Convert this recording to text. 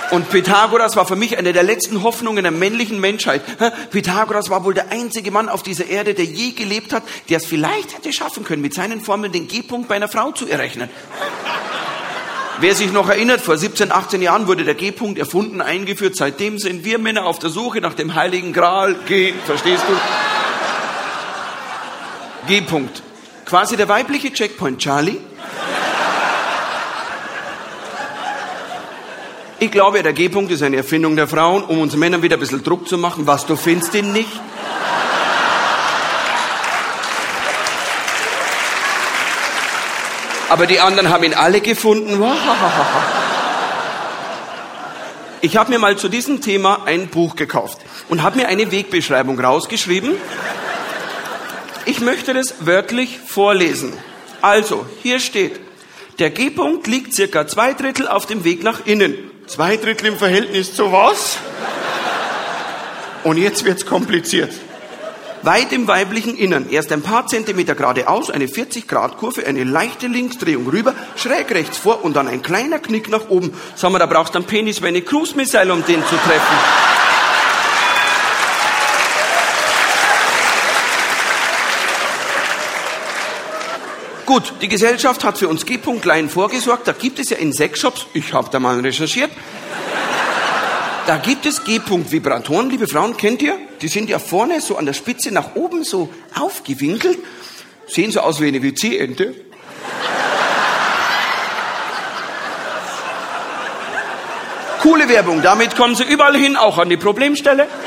Und Pythagoras war für mich eine der letzten Hoffnungen der männlichen Menschheit. Pythagoras war wohl der einzige Mann auf dieser Erde, der je gelebt hat, der es vielleicht hätte schaffen können, mit seinen Formeln den G-Punkt bei einer Frau zu errechnen. Wer sich noch erinnert, vor 17, 18 Jahren wurde der G-Punkt erfunden, eingeführt. Seitdem sind wir Männer auf der Suche nach dem Heiligen Gral. Verstehst du? G-Punkt. Quasi der weibliche Checkpoint Charlie. Ich glaube, der G-Punkt ist eine Erfindung der Frauen, um uns Männern wieder ein bisschen Druck zu machen. Was, du findest ihn nicht? Aber die anderen haben ihn alle gefunden. Ich habe mir mal zu diesem Thema ein Buch gekauft und habe mir eine Wegbeschreibung rausgeschrieben. Ich möchte das wörtlich vorlesen. Also, hier steht, der G-Punkt liegt circa 2/3 auf dem Weg nach innen. 2/3 im Verhältnis zu was? Und jetzt wird's kompliziert. Weit im weiblichen Innern, erst ein paar Zentimeter geradeaus, eine 40-Grad-Kurve, eine leichte Linksdrehung rüber, schräg rechts vor und dann ein kleiner Knick nach oben. Sag mal, da brauchst du einen Penis wie eine Cruise-Missile, um den zu treffen. Gut, die Gesellschaft hat für uns G-Punktlein vorgesorgt. Da gibt es ja in Sexshops, ich habe da mal recherchiert, da gibt es G-Punkt-Vibratoren, liebe Frauen, kennt ihr? Die sind ja vorne so an der Spitze nach oben so aufgewinkelt. Sehen so aus wie eine WC-Ente. Coole Werbung, damit kommen sie überall hin, auch an die Problemstelle.